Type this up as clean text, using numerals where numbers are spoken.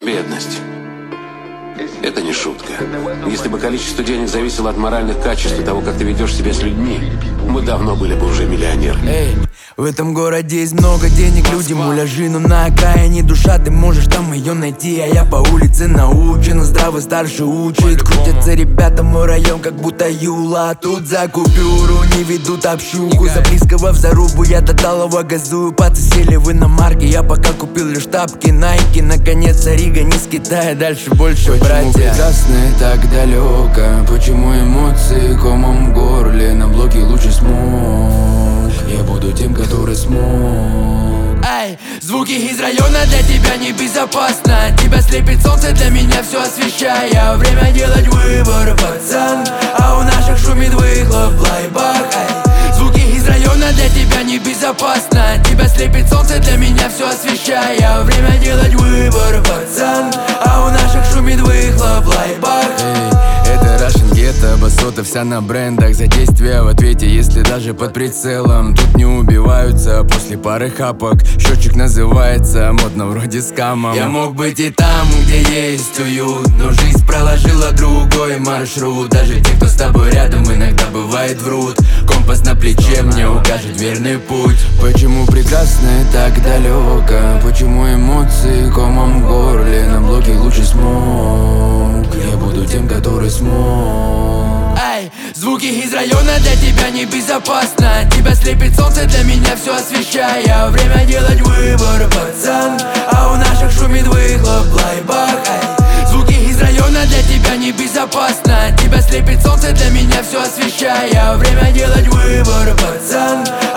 Бедность. Это не шутка. Если бы количество денег зависело от моральных качеств и того, как ты ведешь себя с людьми, мы давно были бы уже миллионерами. Эй, в этом городе есть много денег, люди муляжи, но на окраине душа, ты можешь там ее найти. А я по улице научен, здравый старший учит. Крутятся ребята, мой район как будто Юла. Тут за купюру не ведут общуху, за близкого в зарубу я до талого газую. Пацы сели в иномарке, я пока купил лишь тапки Найки. Наконец-то Рига не с Китая, дальше больше, братья. Почему прекрасное так далеко? Почему эмоции комом в горле? На блоке лучше смог. Я буду тем, который смог. Эй, звуки из района для тебя небезопасно. Тебя слепит солнце, для меня все освещая. Время делать выбор, пацан. А у наших шумит выхлоп в лайбах. Эй, звуки из района для тебя небезопасно. Тебя слепит солнце, для меня все освещая. Время делать выбор, пацан. А у наших шумит выхлоп в лайбах. Это Russian Ghetto, басота вся на брендах. За действия в ответе, если даже под прицелом. Тут не убиваются после пары хапок. Счетчик называется модно вроде скамом. Я мог быть и там, где есть уют, но жизнь проложила другой маршрут. Даже те, кто с тобой рядом, иногда бывает врут. Компас на плече мне укажет верный путь. Почему прекрасное так далеко? Почему эмоции комом в горле? На блоке лучше смог. Я буду тем, который смог. Эй, звуки из района для тебя небезопасно. Тебя слепит солнце, для меня все освещая. Время делать выбор, пацан. А у наших шумит выхлоп в лайбах. Эй, звуки из района для тебя небезопасно. Тебя слепит солнце, для меня все освещая. Время делать выбор, пацан.